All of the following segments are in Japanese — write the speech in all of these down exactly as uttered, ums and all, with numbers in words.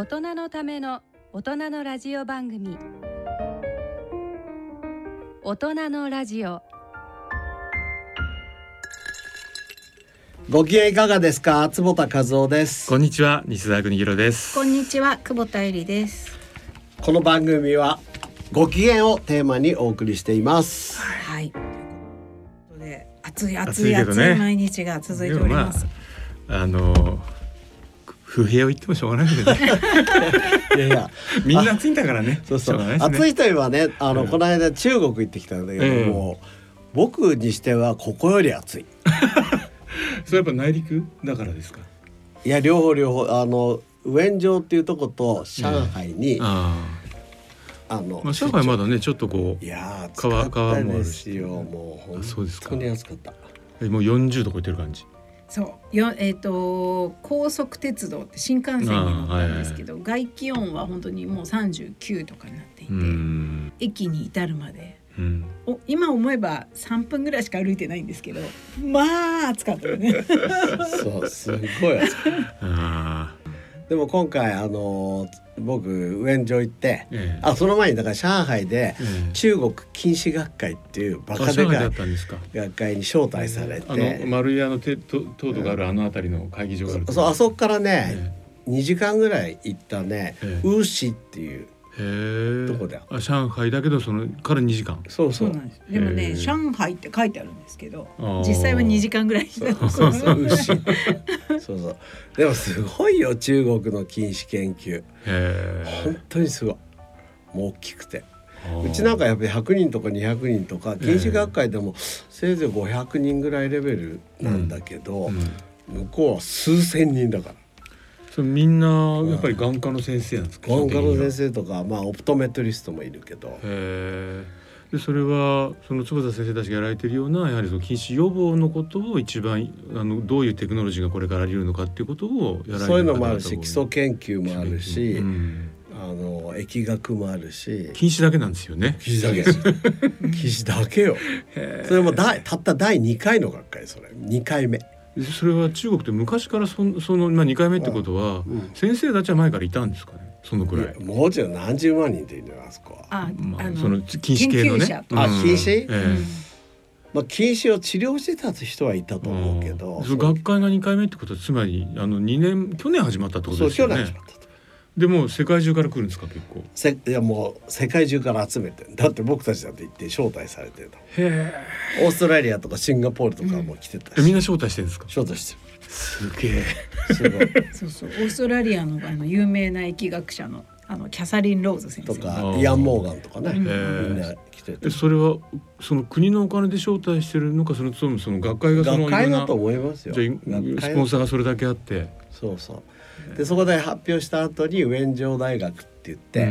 大人のための大人のラジオ番組、大人のラジオ。 ご機嫌いかがですか。坪田和夫です。 こんにちは、西澤邦弘です。 こんにちは、久保田恵里です。 この番組はご機嫌をテーマにお送りしています。 はい。で暑い暑い暑い、ね、毎日が続いております。 まあ、あの不平を言ってもしょうがないけどねいやいやみんな暑いんだからね。 そうそう、 ね、 暑いといえばね、あの、うん、この間中国行ってきたんだけど、えー、もう僕にしてはここより暑いそれやっぱ内陸だからですか。 いや、両方両方、あのウ州っていうとこと上海に、えー、ああの、まあ、上海まだねちょっとこう、 いや暑かったですよ。もう本当に暑かった。 え、もうよんじゅうど超えてる感じ。 そうよ、えーと、高速鉄道って新幹線に乗ったんですけど、はいはい、外気温は本当にもうさんじゅうきゅうどかになっていて、駅に至るまで、うん、お今思えばさんぷんぐらいしか歩いてないんですけど、まあ暑かったよねそう、すごい暑かったでも今回あの僕ウェンジョ行って、ええ、あその前にだから上海で中国近視学会っていうバカでかい学会に招待されて、 あの丸いあの糖度があるあの辺りの会議場があると、 そう、あそこからね、ええ、にじかんぐらい行ったね、ええ、ウーシっていうどこだよ。 あ、上海だけどそのからにじかん。 そうそう。 そうなんです。でもね、上海って書いてあるんですけど、実際はにじかんぐらい。 そうそうそう。そうそう。でもすごいよ、中国の近視研究。本当にすごい。もう大きくて。うちなんかやっぱりひゃくにんとかにひゃくにんとか近視学会でもせいぜいごひゃくにんぐらいレベルなんだけど、うんうん、向こうは数千人だから。 それみんなやっぱり眼科の先生なんですか。 眼科の先生とか、まあ、オプトメトリストもいるけど。 へでそれはその坪田先生たちがやられているようなやはりその近視予防のことを一番あのどういうテクノロジーがこれからあり得るのかっていうことをやられている。 そういうのもあるし、基礎研究もあるし、うん、あの疫学もあるし。 近視だけなんですよね。 近視だけ近視だけよ。それもだたっただいにかいの学会、それにかいめ。 それは中国って昔から そ, その、まあ、にかいめってことは、うん、先生たちは前からいたんですかね。そのくらい。いもうちろん何十万人っているんだよ、あそこは。 あ、 まあ、その近視系のね。 あ、近視、ええまあ、近視を治療してた人はいたと思うけど、 その学会がにかいめってことはつまりあのにねん去年始まったってことですよね。 そう、去年始まったと。 でも世界中から来るんですか。結構せいやもう世界中から集めて、だって僕たちだって行って招待されてるの。 へーオーストラリアとかシンガポールとかも来てたし、 うん、みんな招待してるんですか。 招待してる。 すげえすごいそうそう、オーストラリア の, あの有名な疫学者 の, あのキャサリン・ローズ先生とかイアン・モーガンとかね、みんな来てて。 それはその国のお金で招待してるのか、そのその学会がその学会だと思いますよ。 じゃあスポンサーがそれだけあって。 そうそうでそこで発表した後にウェンジョー大学って言って、うん、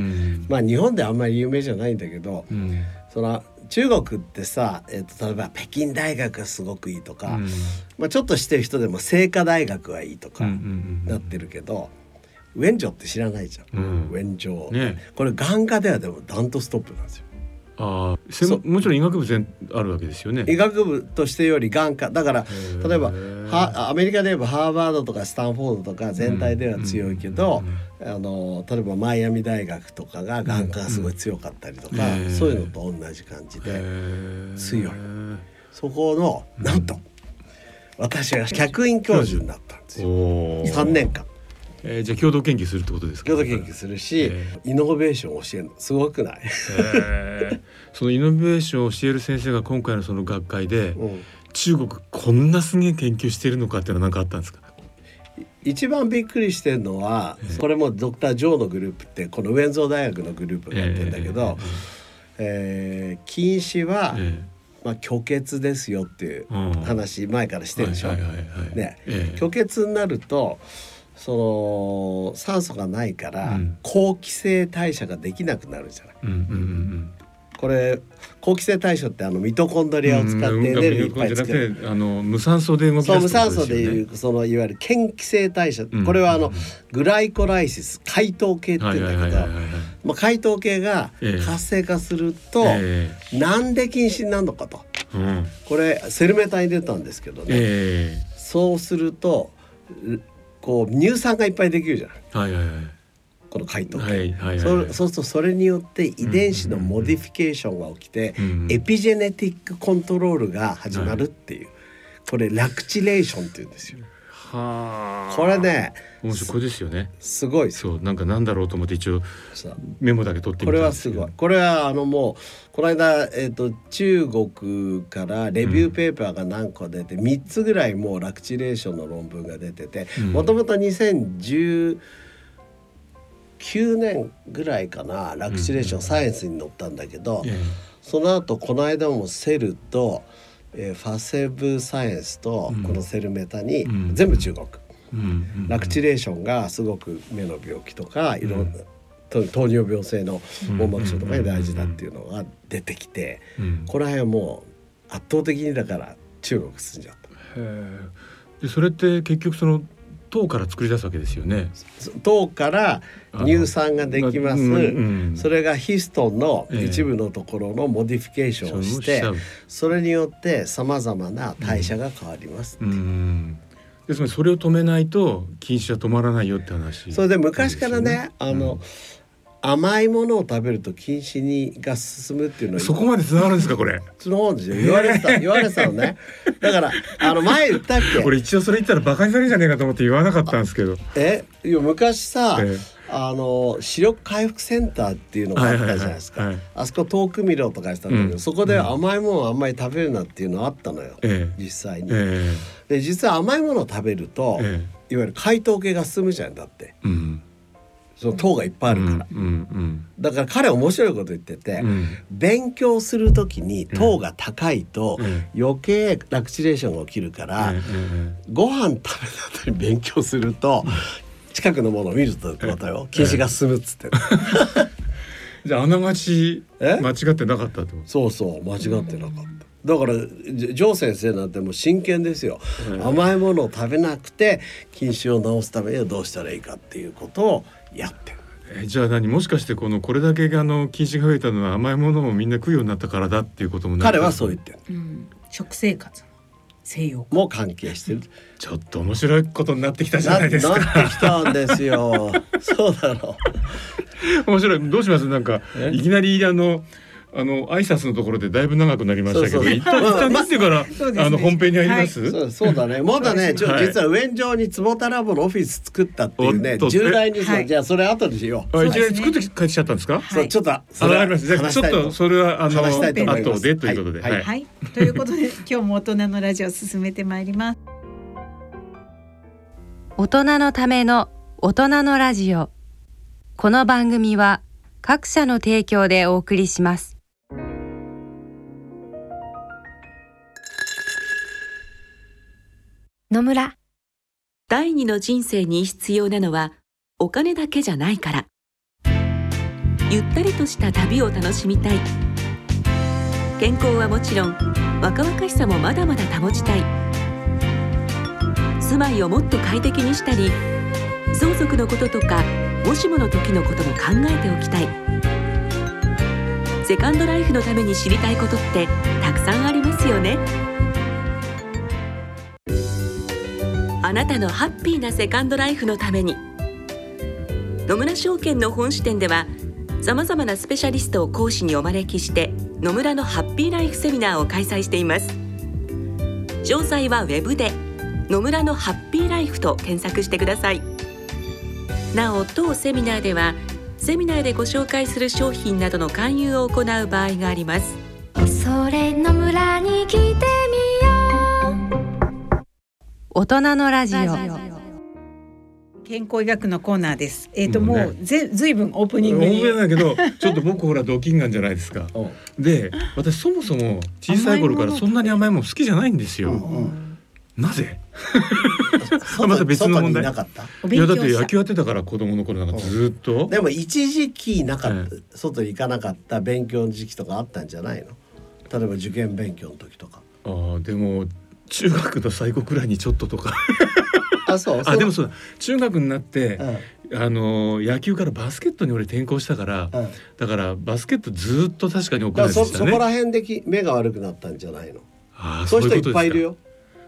まあ日本であんまり有名じゃないんだけど、うん、その中国ってさ、えー、と例えば北京大学がすごくいいとか、うんまあ、ちょっと知ってる人でも清華大学はいいとかなってるけど、ウェンジョーって知らないじゃん、うん、ウェンジョー、ね、これ眼科ではでもダントツトップなんですよ。 あもちろん医学部全あるわけですよね。 医学部としてより眼科だから、例えばはアメリカで言えばハーバードとかスタンフォードとか全体では強いけど、うんうん、あの例えばマイアミ大学とかが眼科がすごい強かったりとか、うん、そういうのと同じ感じで強い。そこのなんと、うん、私が客員教授になったんですよ。さんねんかん。 えー、じゃあ共同研究するってことですか。 共同研究するし、えー、イノベーションを教えるのすごくない、 えー、そのイノベーションを教える先生が今回のその学会で、うん、中国こんなすげえ研究してるのかっていうのは何かあったんですか。 一番びっくりしてるのは、えー、これもドクター・ジョーのグループってこのウェンゾー大学のグループがやってるんだけど、えーえー、近視は、えーまあ、虚血ですよっていう話前からしてるでしょ。虚血になるとその酸素がないから、うん、好気性代謝ができなくなるじゃない、うんうんうん、これ好気性代謝ってあのミトコンドリアを使ってエネルギーいっぱい作る、 うん、あの無酸素で動き出すってことですよね。 そう無酸素でいうそのいわゆる嫌気性代謝、うん、これはあの、うん、グライコライシス解糖系って言うんだけど、まあ、解糖系が活性化すると、えー、なんで近視になるのかと、うん、これセルメタに出たんですけどね、えー、そうするとこう乳酸がいっぱいできるじゃない、はいはいはい、 この解凍系、 はいはいはいはい、 そそうするとそれによって遺伝子のモディフィケーションが起きて、うんうんうん、エピジェネティックコントロールが始まるっていう、はい、これラクチレーションって言うんですよ。はこれね面白い、これですよね。 すごいですよ。 そうなんかなんだろうと思って一応メモだけ取ってみたんですけど、 これはすごい。これはあのもうこの間、えーと、中国からレビューペーパーが何個出て、うん、みっつぐらいもうラクチレーションの論文が出てて、もともとにせんじゅうきゅうねんぐらいかなラクチレーションサイエンスに載ったんだけど、うんうん、その後この間もセルとえー、ファセブサイエンスとこのセルメタに、うん、全部中国、うん、ラクチレーションがすごく目の病気とかいろんな、うん、糖尿病性の網膜症とかに大事だっていうのが出てきて、うん、この辺はもう圧倒的にだから中国進んじゃった。 へでそれって結局その糖から作り出すわけですよね。 糖から乳酸ができます、うんうん、それがヒストンの一部のところのモディフィケーションをして、えー、それによってさまざまな代謝が変わりますって、うんうん、 ですのでそれを止めないと禁止は止まらないよって話。 それで昔からね、あの、うん甘いものを食べると禁止にが進むっていうのはそこまでつながるんですかこれ。 そうですよ。言われてた言われてたのね。だからあの前言ったっけ。 これ一応それ言ったらバカにされるんじゃねえかと思って言わなかったんですけど。 えいや昔さ、えあの視力回復センターっていうのがあったじゃないですか、はいはいはい、あそこ遠く見ろとか言ってたんだけど、うん、そこで甘いものをあんまり食べるなっていうのあったのよ、ええ、実際に、ええ、で実は甘いものを食べると、ええ、いわゆる解凍系が進むじゃんだって、うんその糖がいっぱいあるから、うんうんうん、だから彼は面白いこと言ってて、うん、勉強するときに糖が高いと余計ラクチレーションが起きるから、うんうん、ご飯食べた後に勉強すると近くのものを見るとってことよ禁止が進むっつってじゃああながち間違ってなかったってこと？ そうそう間違ってなかった、だからジョー先生なんてもう真剣ですよ、うん、甘いものを食べなくて近視を治すためにはどうしたらいいかっていうことをやってる。 えじゃあ何もしかしてこのこれだけあの近視が増えたのは甘いものをみんな食うようになったからだっていうことも彼はそう言ってる、 うん、食生活西洋も関係してる。 ちょっと面白いことになってきたじゃないですか。 な, なってきたんですよそうだろう面白い。どうしますなんかいきなりあのあの挨拶のところでだいぶ長くなりましたけど、一旦一旦見てから、まあ、あの本編に入ります、 はい、そう, そうだねまだねちょ、はい、実は上上に坪田ラボのオフィス作ったっていうね重大ニュース、はい、じゃあそれ後でしよう。いきなり作って帰ってきちゃったんですか？ そうちょっとそれはちょっとそれはあの後でということで、 はいはいはい、ということで今日も大人のラジオを進めてまいります。 大人のための大人のラジオ。この番組は各社の提供でお送りします。 野村。第二の人生に必要なのはお金だけじゃないから。ゆったりとした旅を楽しみたい。健康はもちろん若々しさもまだまだ保ちたい。住まいをもっと快適にしたり、相続のこととかもしもの時のことも考えておきたい。セカンドライフのために知りたいことってたくさんありますよね。あなたのハッピーなセカンドライフのために、野村証券の本支店ではさまざまなスペシャリストを講師にお招きして野村のハッピーライフセミナーを開催しています。詳細はウェブで野村のハッピーライフと検索してください。なお当セミナーではセミナーでご紹介する商品などの勧誘を行う場合があります。 それ野村に来てみよう。 大人のラジオ。 健康医学のコーナーです。えっ、ー、ともう、ね、ぜずいぶんオープニングに。 オープニングだけどちょっと僕ほらドキンガンじゃないですか。で私そもそも小さい頃からそんなに甘いもの好きじゃないんですよ。うんうん、なぜまた別の問題。いやだって野球やってたから子供の頃なんかずっと。 でも一時期なかった、ええ、外に行かなかった勉強の時期とかあったんじゃないの？例えば受験勉強の時とか。 ああでも中学の最後くらいにちょっととかあそうあでもそうだ中学になって、うん、あの野球からバスケットに俺転向したから、うん、だからバスケットずっと確かに遅れてたね。 そ, そこら辺でき目が悪くなったんじゃないの？あそういう人いっぱいいるよ。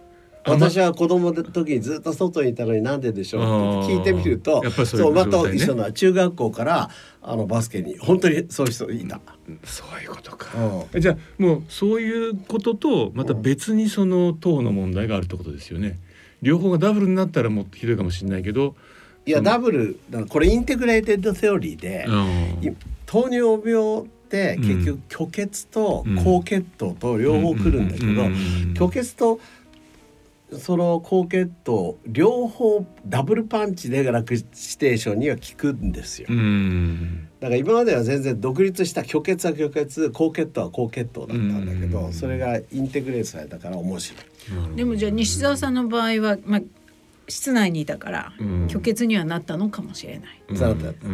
私は子供の時にずっと外にいたのになんででしょうって聞いてみると、そうまた一緒な中学校からあのバスケに本当にそういう人いた。 そういうことか。じゃあもうそういうこととまた別にその党の問題があるってことですよね。両方がダブルになったらもっとひどいかもしれないけど、 いやダブルだこれインテグレーテッドセオリーで、糖尿病って結局虚血と高血糖と両方来るんだけど、虚血とその高血糖両方ダブルパンチで楽ステーションには効くんですよ。うんだから今までは全然独立した虚血は虚血高血糖は高血糖だったんだけど、それがインテグレートされたから面白い。 でもじゃあ西澤さんの場合は、まあ、室内にいたから、うん、虚血にはなったのかもしれない。 うんうんうん、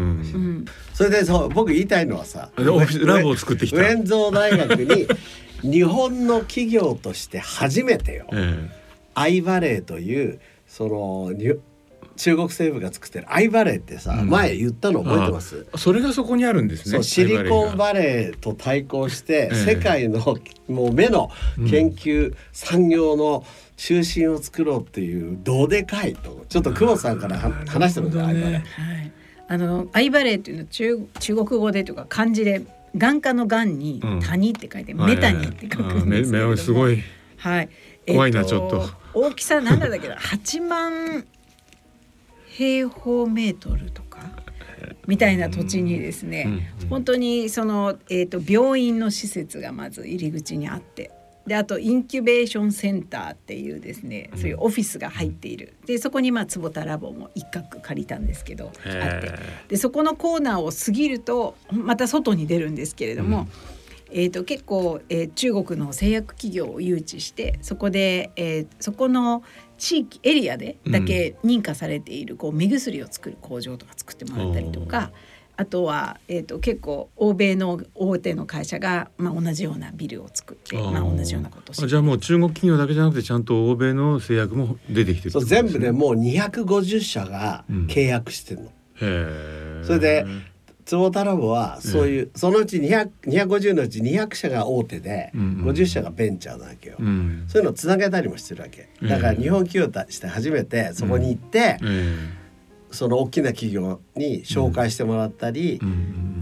それでそう僕言いたいのはさ、 ラボを作ってきたウェンゾー大学に日本の企業として初めてよ、えー、アイバレーというその中国政府が作ってるアイバレーってさ、うん、前言ったの覚えてます？ それがそこにあるんですね。 そうシリコンバレーと対抗して、えー、世界のもう目の研究産業の中心を作ろうっていうどでかいとちょっと久保さんから話してもらって、ね、アイバレー、はい、 あのアイバレーっていうのは 中, 中国語でというか漢字で眼科の眼に谷って書いて、うん、メタニって書くんですけれども、 すごい、 はい、 怖いな、えー、ちょっと大きさなんだっけどはちまん平方メートルとかみたいな土地にですね、うんうん、本当にその、えーと、病院の施設がまず入り口にあって、であとインキュベーションセンターっていうですね、そういうオフィスが入っている。でそこにまあ坪田ラボも一角借りたんですけどあって、でそこのコーナーを過ぎるとまた外に出るんですけれども、うん、えーと結構、えー、中国の製薬企業を誘致してそこで、えー、そこの地域エリアでだけ認可されているこう目薬を作る工場とか作ってもらったりとか、あとは、えー、と結構欧米の大手の会社が、まあ、同じようなビルを作って、まあ、同じようなことをして、 じゃあもう中国企業だけじゃなくてちゃんと欧米の製薬も出てきてる、 そう全部でもうにひゃくごじゅっしゃが契約してるの、うん、へそれで坪田ラボはそういう、そのうちにひゃく、にひゃくごじゅうのうちにひゃくしゃが大手で、うんうん、ごじゅっしゃがベンチャーなわけよ、うん、そういうのをつなげたりもしてるわけだから日本企業として初めてそこに行って、うんうん、その大きな企業に紹介してもらったり、うんうん、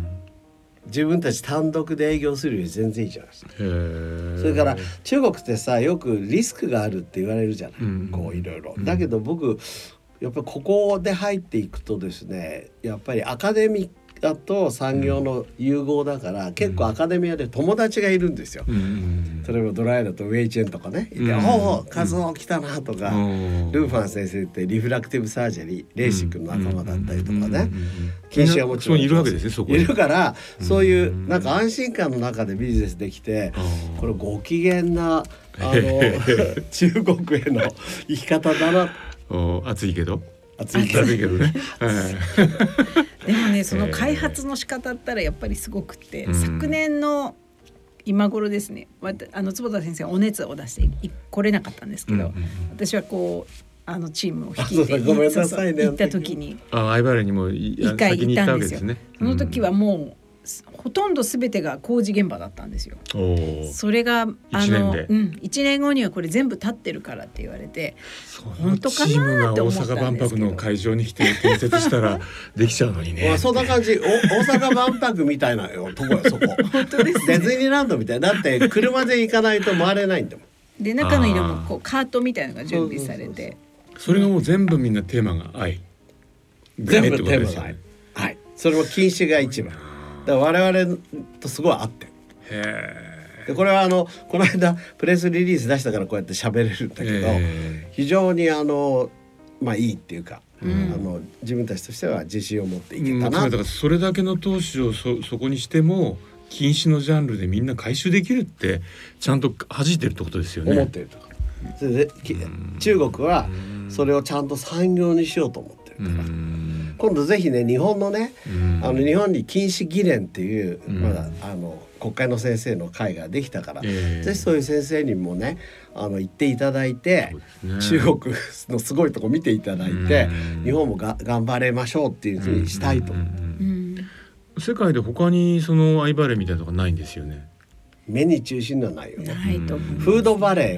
自分たち単独で営業するより全然いいじゃないですか。それから中国ってさよくリスクがあるって言われるじゃない、うん、こういろいろだけど僕やっぱりここで入っていくとですね、やっぱりアカデミックだと産業の融合だから、うん、結構アカデミアで友達がいるんですよ、うん、例えばドライだとウェイチェンとかねいて、うん、おおカズオ来たなとか、うん、ルーファン先生ってリフラクティブサージェリーレーシックの仲間だったりとかね、禁止はもちろんいるわけですね、そこいるから、そういうなんか安心感の中でビジネスできて、これご機嫌なあの中国への生き方だな。 熱いけど熱いけどねでもねその開発の仕方ったらやっぱりすごくて、えー、昨年の今頃ですね、あの坪田先生はお熱を出して来れなかったんですけど、うんうんうん、私はこうあのチームを率いて行った時にアイバレーにも一回行ったんですよ、ね、その時はもうほとんど全てが工事現場だったんですよ。それがあのいちねんで、うん、いちねんごにはこれ全部立ってるからって言われて、本当かなって思ったんですけど、 大阪万博の会場に来て建設したらできちゃうのにね。 そんな感じ。大阪万博みたいなよとこよそこ。 本当ですね。 ディズニーランドみたいだって車で行かないと回れないんだもん。 で中の色もこうカートみたいなのが準備されて、そうそうそうそう、それがもう全部みんなテーマが愛。 全部テーマが愛。はい。それも禁止が一番。だから我々とすごい合ってる。へでこれはあのこの間プレスリリース出したからこうやって喋れるんだけど、非常にあのまあいいっていうか、うん、あの自分たちとしては自信を持っていけたな、 うん、だからそれだけの投資を そ, そこにしても禁止のジャンルでみんな回収できるってちゃんと弾いてるってことですよね。 思ってると。それで中国はそれをちゃんと産業にしようと思ってるから、今度ぜひね日本のね、あの日本に禁止議連っていう、まだあの国会の先生の会ができたから、ぜひそういう先生にもねあの行っていただいて、ね、中国のすごいとこ見ていただいて、日本もが頑張れましょうっていうふうにしたいと思う。 世界で他にそのアイバレーみたいなのがないんですよね。 目に中心のはないよね。 ないと思う。 フードバレーは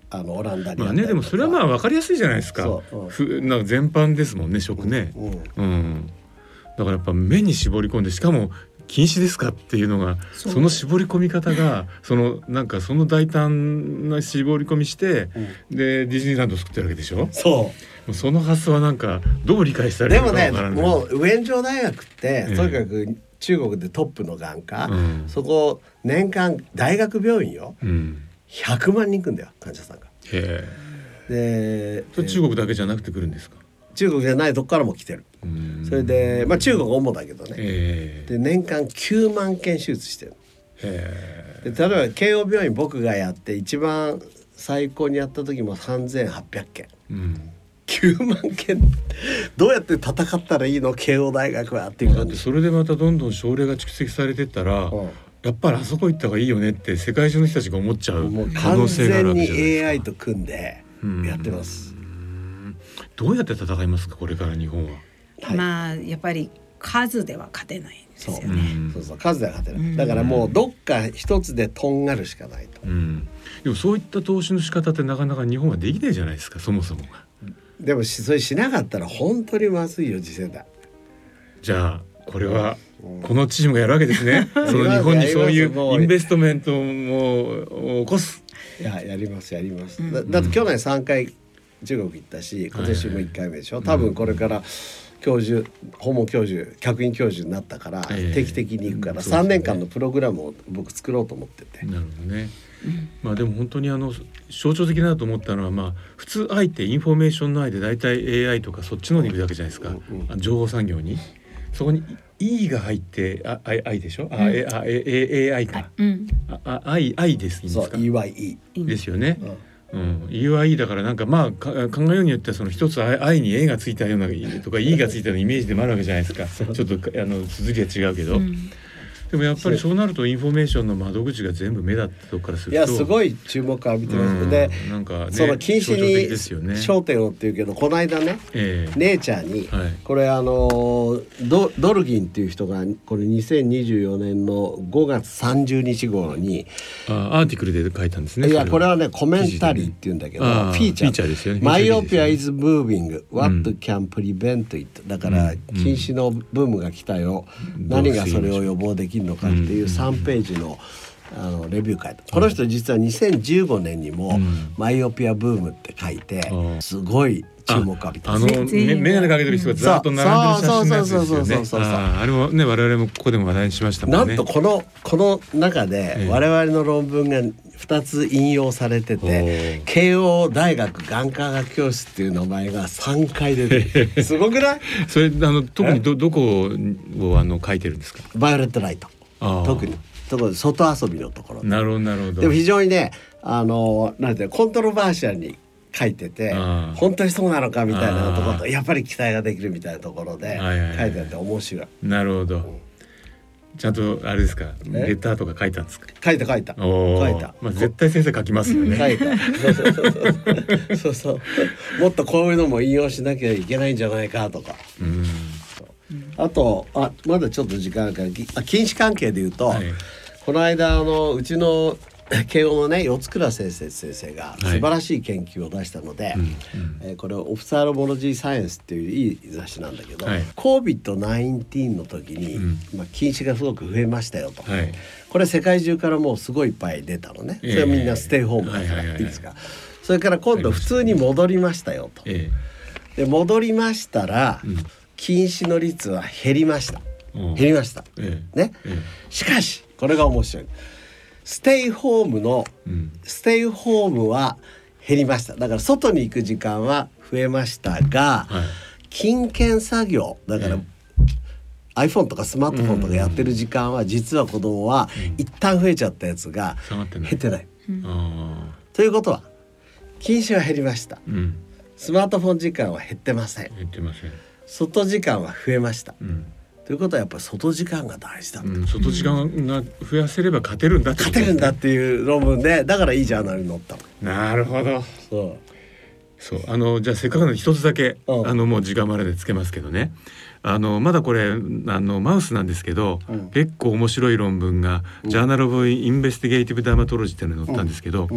あのオランダにまあね、でもそれはまあ分かりやすいじゃないですか。そう、うん、ふなんか全般ですもんね、食ね、うんうんうん、だからやっぱ目に絞り込んで、しかも禁止ですかっていうのが、そ, その絞り込み方がそのなんかその大胆な絞り込みして、うん、でディズニーランドを作ってるわけでしょ。そうその発想はなんかどう理解したらいいのか分からない。 でもね、もうウェンジョ大学って、えー、とにかく中国でトップの眼科、うん、そこ年間大学病院よ、うん、ひゃくまんにん来るんだよ、患者さんが。へでそれ中国だけじゃなくて来るんですか。 中国じゃないとこからも来てる。それで、まあ、中国主だけどね、えー、で年間きゅうまんけん手術してる。へで例えば慶応病院僕がやって一番最高にやった時もさんぜんはっぴゃくけん、うん、きゅうまんけんどうやって戦ったらいいの慶応大学はっていう感じ。 それでまたどんどん症例が蓄積されてったら、うん、やっぱりあそこ行った方がいいよねって世界中の人たちが思っちゃう可能性があるわけじゃないですか。完全に エーアイ と組んでやってます。 どうやって戦いますか、これから日本は。 はい、まあやっぱり数では勝てないんですよね。 そう、そうそう、数では勝てない。だからもうどっか一つでとんがるしかないと、うん、 でもそういった投資の仕方ってなかなか日本はできないじゃないですか、そもそもが。 でもそれしなかったら本当にまずいよ、次世代。 じゃあこれはこのチームがやるわけですね。その日本にそういうインベストメントも起こす。 いや、やりますやります、うん、だ, だって去年さんかい中国行ったし、今年もいっかいめでしょ、はいはい、多分これから教授、訪問教授、客員教授になったから、えー、定期的に行くから、さんねんかんのプログラムを僕作ろうと思ってて。 なるほどね。まあでも本当にあの象徴的だと思ったのは、まあ普通 アイ ってインフォメーションの アイ でだいたい エーアイ とかそっちの方に行くわけじゃないですか、うんうん、情報産業に。そこに E が入ってあ I でしょ、うん、ああえあえ エーアイ か、うん、あ I I ですいいんですか。 そう イーワイイー ですよね。うんうん、イーワイイー だからなんかまあ考えようによってはその一つ I に A がついたようなとか E がついたようなイメージでもあるわけじゃないですか。ちょっとあの続きは違うけど、うん、でもやっぱりそうなるとインフォメーションの窓口が全部目だったとこからすると、 いやすごい注目を浴びてます、うん、でなんか、ね、その禁止に焦点をっていうけど、この間ね、えー、ネイチャーに、はい、これあの ド, ドルギンっていう人がこれにせんにじゅうよねんのごがつさんじゅうにち号にあアーティクルで書いたんですね。 いやこれはねコメンタリーっていうんだけど、フィーチャー、 フィーチャーですよね。 マイオピア is moving what can prevent it、うん、だから禁止のブームが来たよ、うん、何がそれを予防できるのかっていうさんページのあのレビュー書いた。この人実はにせんじゅうごねんにもマイオピアブームって書いてすごい注目を浴びた。 あのメガネかけてる人がずっと並んでる写真のやつですよね。あれもね我々もここでも話題にしましたもんね。 なんとこのこの中で我々の論文がふたつ引用されてて、慶応大学眼科学教室っていう名前がさんかい出てる。すごくない？ それあの特に ど, どこをあの書いてるんですか？ バイオレットライト。特にところ外遊びのところ。 なるほどなるほど。 でも非常にねあのなんてコントロバーシャルに書いてて、本当にそうなのかみたいなところとやっぱり期待ができるみたいなところで書いてあって面白い。 なるほど、うん、ちゃんとあれですか、レターとか書いたんですか？ 書いた書いた書いた、 まあ、絶対先生書きますよね。 書いたそうそうもっとこういうのも引用しなきゃいけないんじゃないかとか、うん、あとあまだちょっと時間あるからあ禁止関係で言うと、はい、この間あのうちの慶応のね四倉先生先生が素晴らしい研究を出したので、はいうんうんえー、これオフサーロモロジーサイエンスっていういい雑誌なんだけど、はい、コービッドナインティーン の時に、うんまあ、近視がすごく増えましたよと、はい、これ世界中からもうすごいいっぱい出たのね。それはみんなステイホームだからいいですか。それから今度普通に戻りましたよと、えー、で戻りましたら、うん、近視の率は減りました、うん、減りました、えーねえー、しかしこれが面白い。ステイホームの、うん、ステイホームは減りました。だから外に行く時間は増えましたが、はい、勤勉作業だから、うん、iPhone とかスマートフォンとかやってる時間は、うん、実は子供は、うん、一旦増えちゃったやつが減ってない、うん、ということは近視は減りました、うん、スマートフォン時間は減ってません。 減ってません。 外時間は増えました、うんということはやっぱり外時間が大事だ、うん、 外時間が増やせれば勝てるんだってことですね。 勝てるんだっていう論文でだからいいジャーナルに載ったの。 なるほど。そうそうあのじゃあせっかくなので一つだけ、うん、あのもう時間までつけますけどね、あのまだこれあのマウスなんですけど、うん、結構面白い論文が、うん、ジャーナル・オブ・インベスティゲーティブ・ダーマトロジーっていうのに載ったんですけど、うんうん、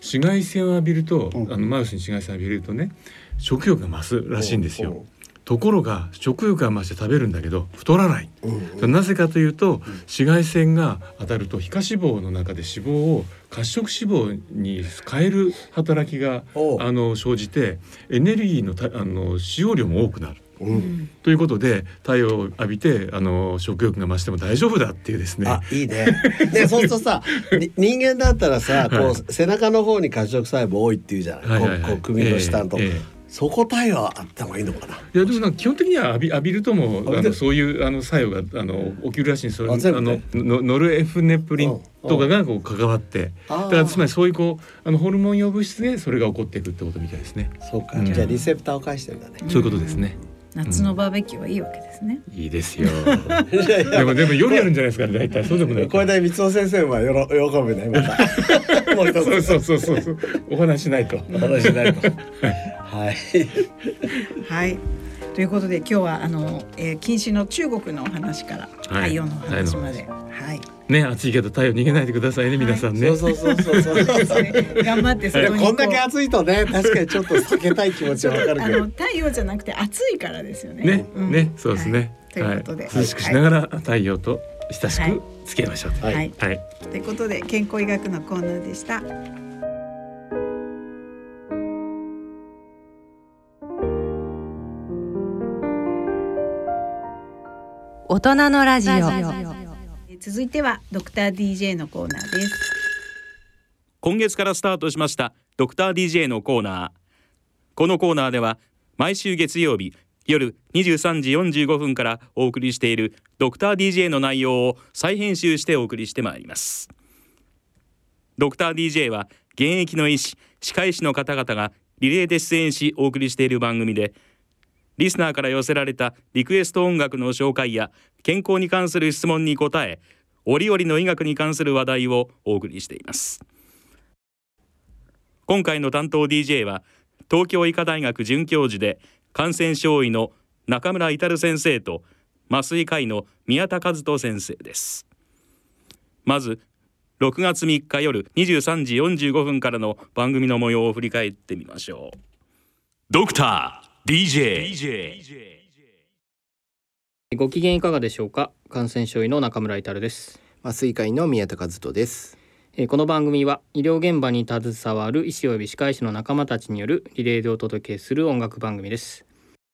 紫外線を浴びると、うん、あのマウスに紫外線を浴びるとね食欲が増すらしいんですよ。ところが食欲が増して食べるんだけど太らない、うん、なぜかというと紫外線が当たると皮下脂肪の中で脂肪を褐色脂肪に変える働きがあの生じてエネルギーのたあの使用量も多くなる、うん、ということで太陽を浴びてあの食欲が増しても大丈夫だっていうですね。 あ、いいね。でそうするとさ人間だったらさ、こう、はい、背中の方に褐色細胞多いっていうじゃない、はいはいはい、こう首の下のとこ、えーえーそこ太陽あった方がいいのかな。 いやでもなんか基本的には浴び、浴びるともあのそういうあの作用があの起きるらしいんですよ。あのノルエフネプリンとかがこう関わって、だからつまりそういうこうあのホルモン様物質でそれが起こっていくってことみたいですね。 そうか、うん、じゃあリセプターを介してるんだね。 そういうことですね。 夏のバーベキューはいいわけですね。 いいですよ。でもでも夜やるんじゃないですかね。大体そうでもない。 これで三尾先生はよろ喜ぶね。また。 もう一つそうそうそうそう。お話しないと。 お話しないと。はい。 はい。ということで今日はあの、えー、禁止の中国のお話から太陽の話まで。はい。 ね、暑いけど太陽逃げないでくださいね、はい、皆さんね。 そうそうそうそうそう。 頑張って外にこう。こんだけ暑いとね、確かにちょっと避けたい気持ちはわかるけど。 あの太陽じゃなくて暑いからですよね。 ね、 うん、 ね、そうですね。 はい、ということで、 はい、涼しくしながら太陽と親しく付き合いましょう。 はい。 はい。はい、 ということで健康医学のコーナーでした。 大人のラジオ。 続いてはドクター ディージェー のコーナーです。 今月からスタートしましたドクター ディージェー のコーナー。このコーナーでは毎週月曜日夜にじゅうさんじよんじゅうごふんからお送りしているドクター ディージェー の内容を再編集してお送りしてまいります。ドクター ディージェー は現役の医師、歯科医師の方々がリレーで出演しお送りしている番組で、リスナーから寄せられたリクエスト音楽の紹介や健康に関する質問に答え、折々の医学に関する話題をお送りしています。今回の担当 ディージェー は東京医科大学准教授で感染症医の中村至先生と麻酔科医の宮田和人先生です。まずろくがつみっか夜にじゅうさんじよんじゅうごふんからの番組の模様を振り返ってみましょう。ドクター ディージェー。 ご機嫌いかがでしょうか。感染症医の中村至です。 麻酔科医の宮田和人です。 この番組は医療現場に携わる医師及び歯科医師の仲間たちによるリレーでお届けする音楽番組です。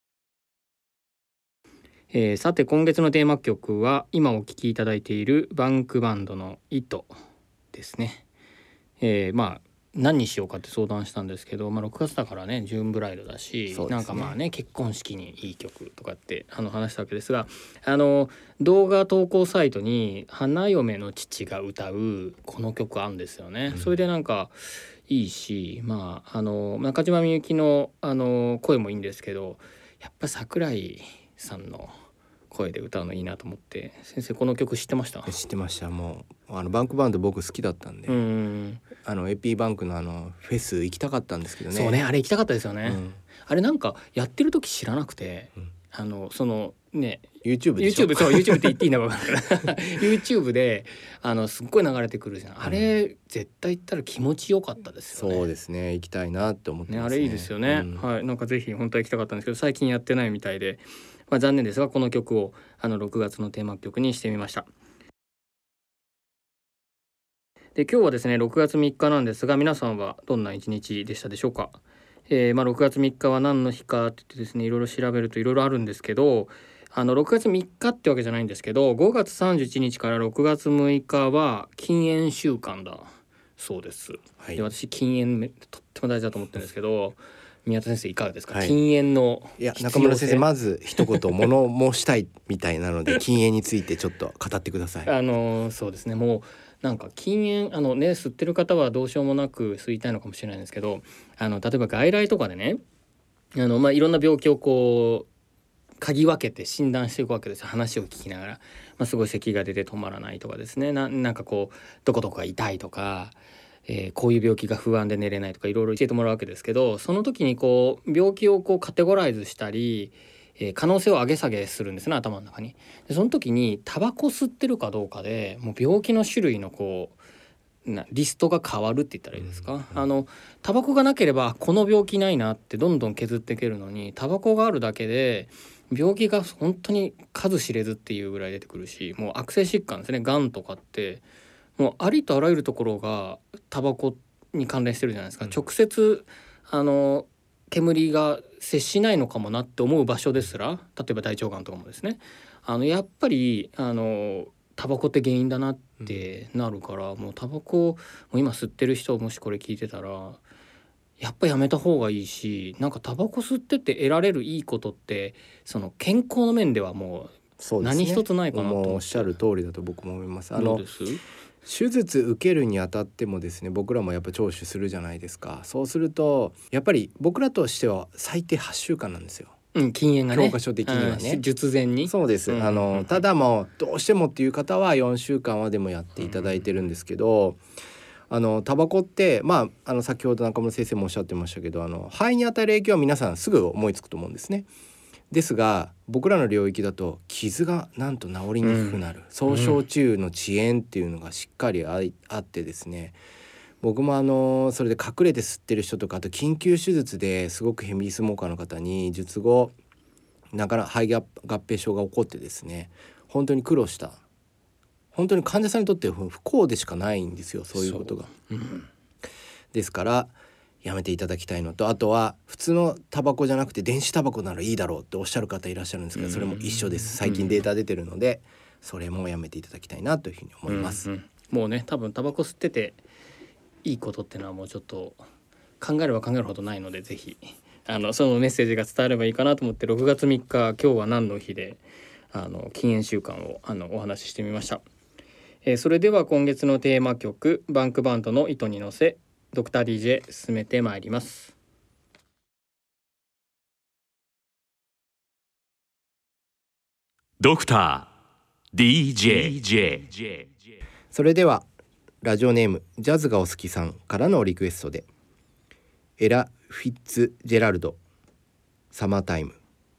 えー、さて今月のテーマ曲は今お聴きいただいているバンクバンドの糸ですね。えー、まあ何にしようかって相談したんですけど、まあ、ろくがつだからねジューンブライドだし、ね、なんかまあね結婚式にいい曲とかってあの話したわけですが、あの動画投稿サイトに花嫁の父が歌うこの曲あるんですよね、うん、それでなんかいいし、まああの中島みゆきのあの声もいいんですけど、やっぱ桜井さんの声で歌うのいいなと思って。先生この曲知ってました？ 知ってました。もうあのバンクバンド僕好きだったんで、うんあのエピーバンクのあのフェス行きたかったんですけどね。 そうね、あれ行きたかったですよね、うん、あれなんかやってる時知らなくて、うん、あのそのね YouTube でしょ YouTube そう YouTube って言っていいんだから YouTube であのすっごい流れてくるじゃん、うん、あれ絶対行ったら気持ちよかったですよね。 そうですね、行きたいなって思ってますね。 ね、あれいいですよね、うん、はい、なんかぜひ本当は行きたかったんですけど最近やってないみたいで、まあ、残念ですがこの曲をあのろくがつのテーマ曲にしてみました。で今日はですねろくがつみっかなんですが、皆さんはどんな一日でしたでしょうか。えーまあ、ろくがつみっかは何の日かって言ってですねいろいろ調べるといろいろあるんですけど、あのろくがつみっかってわけじゃないんですけど、ごがつさんじゅういちにちからろくがつむいかは禁煙週間だそうです、はい、で私禁煙とっても大事だと思ってるんですけど宮田先生いかがですか、はい、禁煙のいや中村先生まず一言物申したいみたいなので禁煙についてちょっと語ってください。 あのそうですね、もうなんか禁煙あのね吸ってる方はどうしようもなく吸いたいのかもしれないんですけど、あの例えば外来とかでねあの、まあ、いろんな病気をこう嗅ぎ分けて診断していくわけですよ。話を聞きながら、まあ、すごい咳が出て止まらないとかですね な, なんかこうどこどこが痛いとか、えー、こういう病気が不安で寝れないとかいろいろ教えてもらうわけですけど、その時にこう病気をこうカテゴライズしたり、えー、可能性を上げ下げするんですね頭の中に。でその時にタバコ吸ってるかどうかでもう病気の種類のこうなリストが変わるって言ったらいいですか、うん、あのタバコがなければこの病気ないなってどんどん削っていけるのに、タバコがあるだけで病気が本当に数知れずっていうぐらい出てくるし、もう悪性疾患ですね、がんとかってもうありとあらゆるところがタバコに関連してるじゃないですか、うん、直接あの煙が接しないのかもなって思う場所ですら、例えば大腸がんとかもですね、あのやっぱりあのタバコって原因だなってなるから、うん、もうタバコもう今吸ってる人もしこれ聞いてたらやっぱやめた方がいいし、なんかタバコ吸ってて得られるいいことってその健康の面ではもう何一つないかなと思って。 もうおっしゃる通りだと僕も思います。あの手術受けるにあたってもですね、僕らもやっぱ聴取するじゃないですか。そうするとやっぱり僕らとしては最低はちしゅうかんなんですよ、 うん、禁煙がね、 教科書的にはね、 術前にそうです、うん、あのただもうどうしてもっていう方はよんしゅうかんはでもやっていただいてるんですけど、あのタバコってまあ、あの先ほど中村先生もおっしゃってましたけど、あの肺に与える影響は皆さんすぐ思いつくと思うんですね。ですが僕らの領域だと傷がなんと治りにくくなる、うん、総小中の遅延っていうのがしっかり あ, あってですね、僕もあのそれで隠れて吸ってる人とか、あと緊急手術ですごくヘビースモーカーの方に術後なかなか肺合併症が起こってですね、本当に苦労した、本当に患者さんにとって不幸でしかないんですよ、そういうことが、うん、ですからやめていただきたいのと、あとは普通のタバコじゃなくて電子タバコならいいだろうっておっしゃる方いらっしゃるんですけど、それも一緒です。最近データ出てるのでそれもやめていただきたいなというふうに思います、 うんうん、もうね多分タバコ吸ってていいことってのはもうちょっと考えれば考えるほどないので、ぜひあのそのメッセージが伝わればいいかなと思って、ろくがつみっか今日は何の日であの禁煙習慣をあのお話ししてみました。えー、それでは今月のテーマ曲バンクバンドの糸に乗せドクター ディージェー 進めてまいります。 ドクター ディージェー。 それではラジオネームジャズがお好きさんからのリクエストでエラ・フィッツジェラルドサマータイム。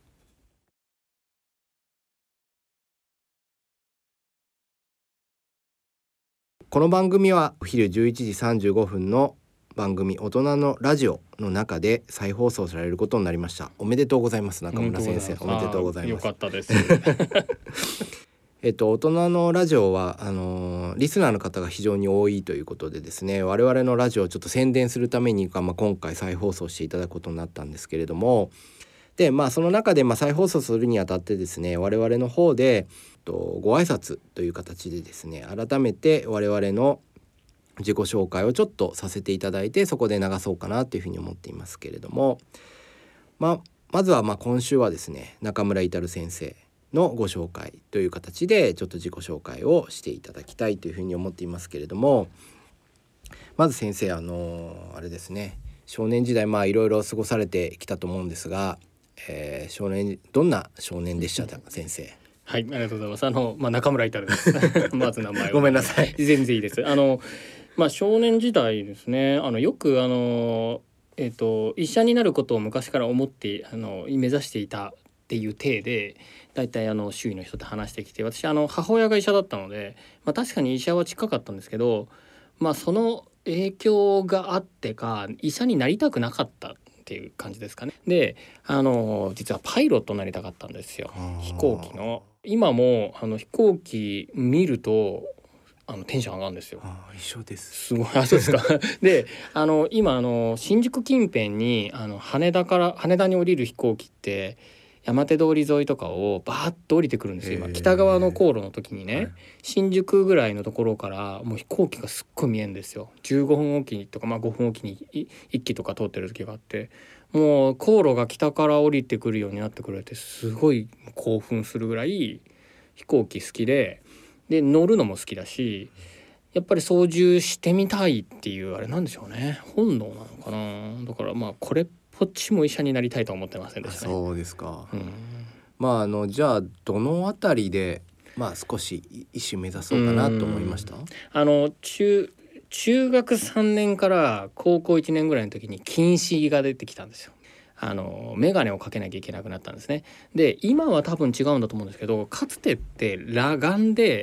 この番組はお昼じゅういちじさんじゅうごふんの番組大人のラジオの中で再放送されることになりました。おめでとうございます。中村先生おめでとうございます。 よかったですえっと大人のラジオはあのー、リスナーの方が非常に多いということでですね、我々のラジオをちょっと宣伝するために、まあ、今回再放送していただくことになったんですけれども、でまあその中でまあ再放送するにあたってですね、我々の方でとご挨拶という形でですね、改めて我々の自己紹介をちょっとさせていただいて、そこで流そうかなというふうに思っていますけれども、まあ、まずはまあ今週はですね、中村至先生のご紹介という形でちょっと自己紹介をしていただきたいというふうに思っていますけれども、まず先生あのあれですね、少年時代まあいろいろ過ごされてきたと思うんですが、えー、少年どんな少年でしたか先生。 はい、ありがとうございます。あの、まあ、中村至ですまず名前をごめんなさい全然いいです。あの、まあ、少年時代ですね、あのよくあの、えーと、医者になることを昔から思ってあの目指していたっていう体でだいたいあの周囲の人と話してきて、私あの母親が医者だったので、まあ、確かに医者は近かったんですけど、まあ、その影響があってか医者になりたくなかったっていう感じですかね。であの実はパイロットになりたかったんですよ、飛行機の。今もあの飛行機見るとあのテンション上がるんですよ。 あ、一緒です。 すごい。あ、そうですかであの今あの新宿近辺にあの羽田から羽田に降りる飛行機って山手通り沿いとかをバーッと降りてくるんですよ。今北側の航路の時にね、はい、新宿ぐらいのところからもう飛行機がすっごい見えるんですよ。じゅうごふんおきにとか、まあ、ごふんおきにいっきとか通ってる時があって、もう航路が北から降りてくるようになってくれてすごい興奮するぐらい飛行機好きで、で乗るのも好きだし、やっぱり操縦してみたいっていうあれなんでしょうね、本能なのかな。だからまあこれっぽっちも医者になりたいとは思ってませんでしたね。 そうですか、うん、まああのじゃあどのあたりでまあ少し医師目指そうかなと思いました？ あの中中学さんねんから高校いちねんぐらいの時に近視が出てきたんですよ。あの眼鏡をかけなきゃいけなくなったんですね。で今は多分違うんだと思うんですけど、かつてって裸眼で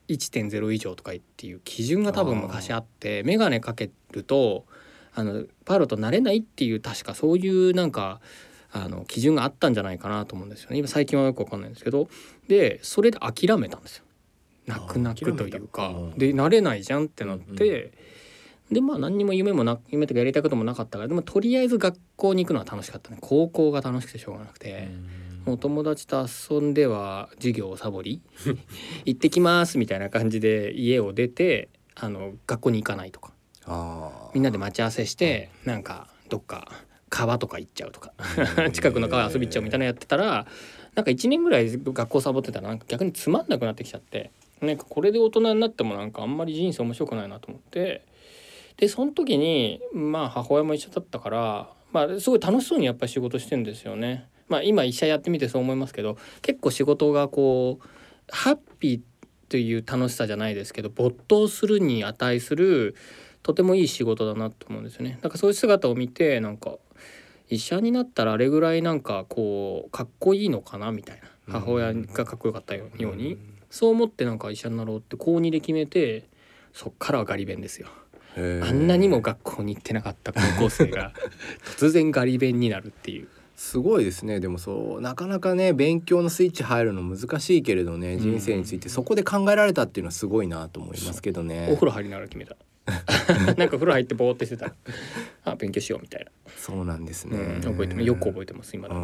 いってんゼロ 以上とかっていう基準が多分昔あって、眼鏡かけるとあのパイロットになれないっていう、確かそういうなんかあの基準があったんじゃないかなと思うんですよね。今最近はよくわかんないんですけど、でそれで諦めたんですよ。泣く泣くというかで、なれないじゃんってなって、うんうん、でまあ何にも夢もな夢とかやりたいこともなかったから、でもとりあえず学校に行くのは楽しかったね。高校が楽しくてしょうがなくて、もう友達と遊んでは授業をサボり行ってきますみたいな感じで家を出て、あの学校に行かないとか、あみんなで待ち合わせしてなんかどっか川とか行っちゃうとか近くの川遊び行っちゃうみたいなやってたら、なんかいちねんぐらい学校サボってたらなんか逆につまんなくなってきちゃって、なんかこれで大人になってもなんかあんまり人生面白くないなと思って、でその時にまあ母親も医者だったから、まあすごい楽しそうにやっぱり仕事してんですよね。まあ今医者やってみてそう思いますけど、結構仕事がこうハッピーという楽しさじゃないですけど、没頭するに値するとてもいい仕事だなと思うんですよね。だからそういう姿を見て、なんか医者になったらあれぐらいなんかこうかっこいいのかなみたいな、母親がかっこよかったように、うん、そう思ってなんか医者になろうって高にで決めて、そっからはガリ勉ですよ。あんなにも学校に行ってなかった高校生が突然ガリ勉になるっていう。 すごいですね。でもそうなかなかね勉強のスイッチ入るの難しいけれどね、人生についてそこで考えられたっていうのはすごいなと思いますけどね。 お風呂入りながら決めたなんか風呂入ってボーってしてたらあ勉強しようみたいな。 そうなんですね、 うん、覚えてよく覚えてます今でも。うん、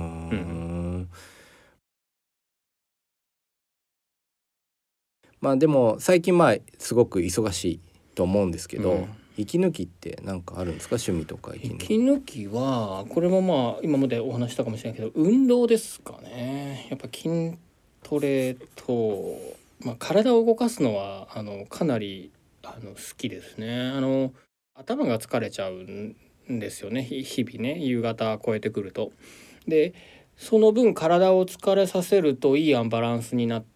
まあでも最近まあすごく忙しいと思うんですけど、うん、息抜きって何かあるんですか？趣味とか息抜き。 息抜きはこれもまあ今までお話したかもしれないけど、運動ですかね。やっぱ筋トレと、まあ、体を動かすのはあのかなりあの好きですね。あの頭が疲れちゃうんですよね、日々ね、夕方超えてくると。でその分体を疲れさせるといいアンバランスになって、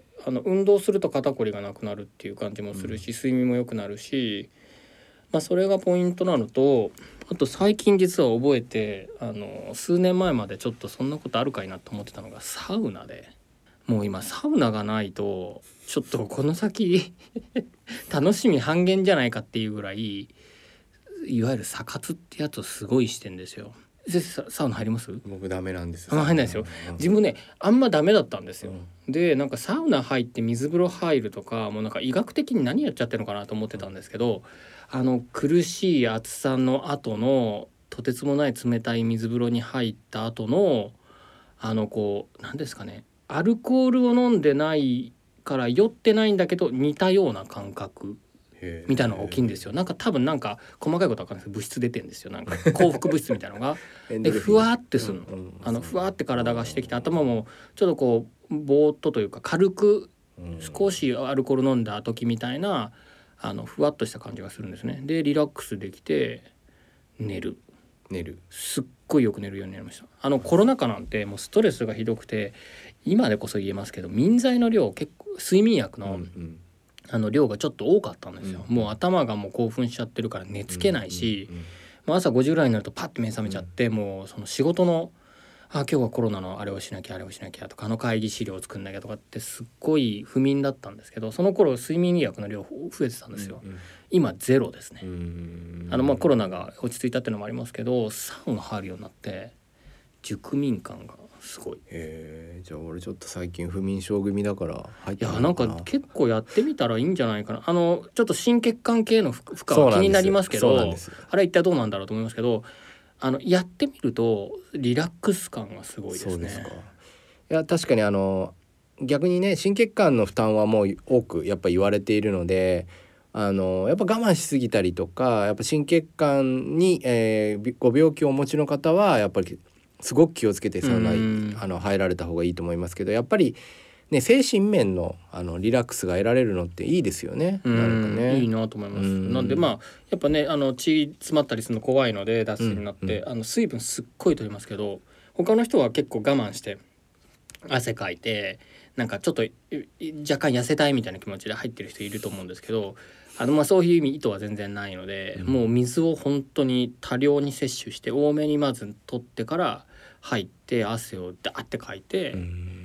あの運動すると肩こりがなくなるっていう感じもするし、睡眠も良くなるし、まあ、それがポイントなのと、あと最近実は覚えて、あの数年前までちょっとそんなことあるかいなと思ってたのがサウナで、もう今サウナがないとちょっとこの先楽しみ半減じゃないかっていうぐらい、いわゆるサ活ってやつをすごいしてんですよ。先生サウナ入ります？ 僕ダメなんですよ。 あ、入んないですよ。自分ねあんまダメだったんですよ、うん、でなんかサウナ入って水風呂入るとか、もうなんか医学的に何やっちゃってるのかなと思ってたんですけど、あの苦しい暑さの後のとてつもない冷たい水風呂に入った後のあのこう何ですかね、アルコールを飲んでないから酔ってないんだけど似たような感覚みたいなのが大きいんですよ。なんか多分なんか細かいことは分かんないですけど物質出てるんですよ。なんか幸福物質みたいなのがでふわってするの、うんうん、あのふわって体がしてきて、頭もちょっとこうぼーっとというか軽く少しアルコール飲んだ時みたいなあのふわっとした感じがするんですね。でリラックスできて寝る寝るすっごいよく寝るようになりました。あのコロナ禍なんてもうストレスがひどくて、今でこそ言えますけど眠剤の量結構睡眠薬の、うんうんあの量がちょっと多かったんですよ、うん、もう頭がもう興奮しちゃってるから寝つけないし、うんうんうんまあ、朝ごじぐらいになるとパッて目覚めちゃって、うん、もうその仕事のあ今日はコロナのあれをしなきゃあれをしなきゃとか、あの会議資料を作んなきゃとかってすっごい不眠だったんですけど、その頃睡眠薬の量増えてたんですよ、うんうん、今ゼロですね。あのまあコロナが落ち着いたっていうのもありますけど、サウナ入るようになって熟眠感がすごい。 へえ、じゃあ俺ちょっと最近不眠症組だから入ってみようかな。 いやなんか結構やってみたらいいんじゃないかな。あのちょっと心血管系の負荷は気になりますけど、あれ一体どうなんだろうと思いますけど、あのやってみるとリラックス感がすごいですね。そうですか。いや確かにあの逆にね心血管の負担はもう多くやっぱ言われているので、あのやっぱ我慢しすぎたりとか、やっぱ心血管に、えー、ご病気をお持ちの方はやっぱりすごく気をつけてサウナあの入られた方がいいと思いますけど、やっぱりね精神面のあのリラックスが得られるのっていいですよね。なんかねいいなと思います。なんでまあやっぱねあの血詰まったりするの怖いので脱水になって、うんうん、あの水分すっごい取りますけど、他の人は結構我慢して汗かいてなんかちょっと若干痩せたいみたいな気持ちで入ってる人いると思うんですけど、あのまあそういう意図は全然ないので、うん、もう水を本当に多量に摂取して多めにまず取ってから入って汗をダーってかいて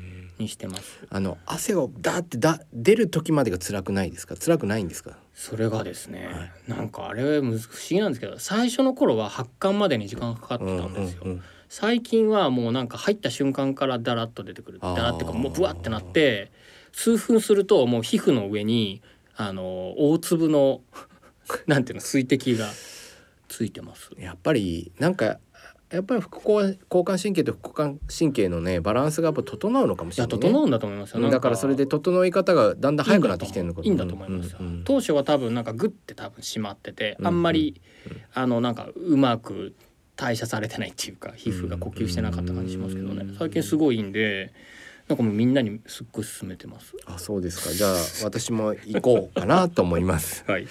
にしてます。 あの汗をだってだ出る時までが辛くないですか？辛くないんですか？ それがですね、はい、なんかあれ不思議なんですけど、最初の頃は発汗までに時間かかってたんですよ、うんうんうん、最近はもうなんか入った瞬間からダラッと出てくる、ダラッっていうかもうブワッってなって、数分するともう皮膚の上にあの大粒のなんていうの水滴がついてます。 やっぱりなんかやっぱり副交感神経と副交感神経のねバランスがやっぱ整うのかもしれない、ね、 いや整うんだと思いますよ。なんかだからそれで整い方がだんだん早くなってきてるのかいいんだと思いますよ、うんうん、当初は多分なんかグッて多分締まってて、あんまり、うんうん、あのなんかうまく代謝されてないっていうか皮膚が呼吸してなかった感じしますけどね、最近すごいいいんでなんかもうみんなにすっごい勧めてます。 あ、そうですか。じゃあ私も行こうかなと思いますはい。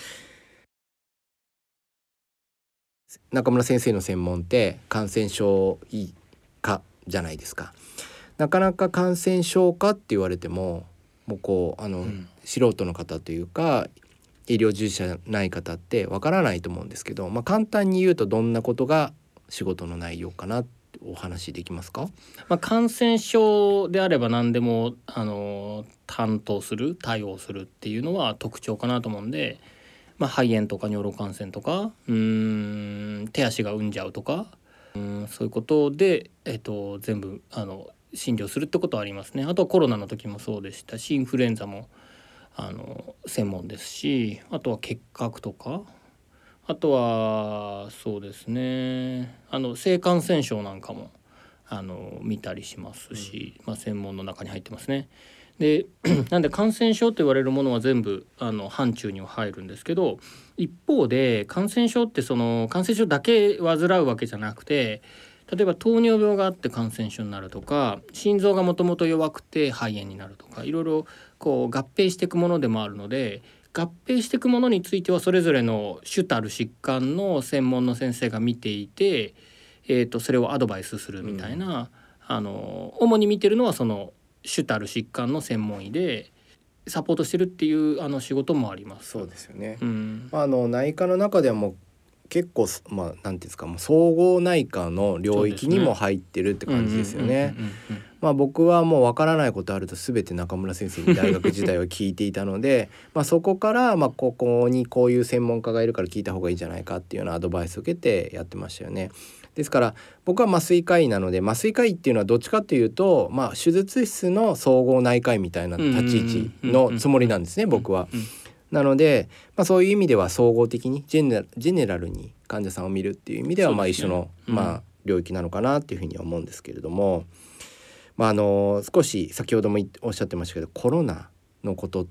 中村先生の専門って感染症医科じゃないですか。なかなか感染症科って言われてももうこうあの、うん、素人の方というか医療従事者ない方ってわからないと思うんですけど、まあ、簡単に言うとどんなことが仕事の内容かなってお話できますか？ まあ、感染症であれば何でもあの担当する対応するっていうのは特徴かなと思うんで、まあ、肺炎とか尿路感染とかうーん手足が産んじゃうとかうーんそういうことで、えっと、全部あの診療するってことはありますね。あとはコロナの時もそうでしたし、インフルエンザもあの専門ですし、あとは結核とか、あとはそうですねあの性感染症なんかもあの見たりしますし、まあ、専門の中に入ってますね。でなんで感染症と言われるものは全部あの範疇には入るんですけど、一方で感染症ってその感染症だけ患うわけじゃなくて、例えば糖尿病があって感染症になるとか、心臓がもともと弱くて肺炎になるとか、いろいろこう合併していくものでもあるので、合併していくものについてはそれぞれの主たる疾患の専門の先生が見ていて、えーと、それをアドバイスするみたいな、うん、あの主に見てるのはその主たる疾患の専門医でサポートしてるっていうあの仕事もあります。 そうですよね、 うん、 あの内科の中ではもう結構まあなんていうんですか、もう総合内科の領域にも入ってるって感じですよね。まあ僕はもうわからないことあると全て中村先生に大学時代は聞いていたのでまあそこからまあここにこういう専門家がいるから聞いた方がいいんじゃないかっていうようなアドバイスを受けてやってましたよね。ですから僕は麻酔科医なので、麻酔科医っていうのはどっちかっていうと、まあ、手術室の総合内科医みたいな立ち位置のつもりなんですね、僕は。なので、まあ、そういう意味では総合的にジェネラ、ジェネラルに患者さんを見るっていう意味ではまあ一緒の、まあ、領域なのかなっていうふうには思うんですけれども、まあ、あの少し先ほどもおっしゃってましたけどコロナのことって、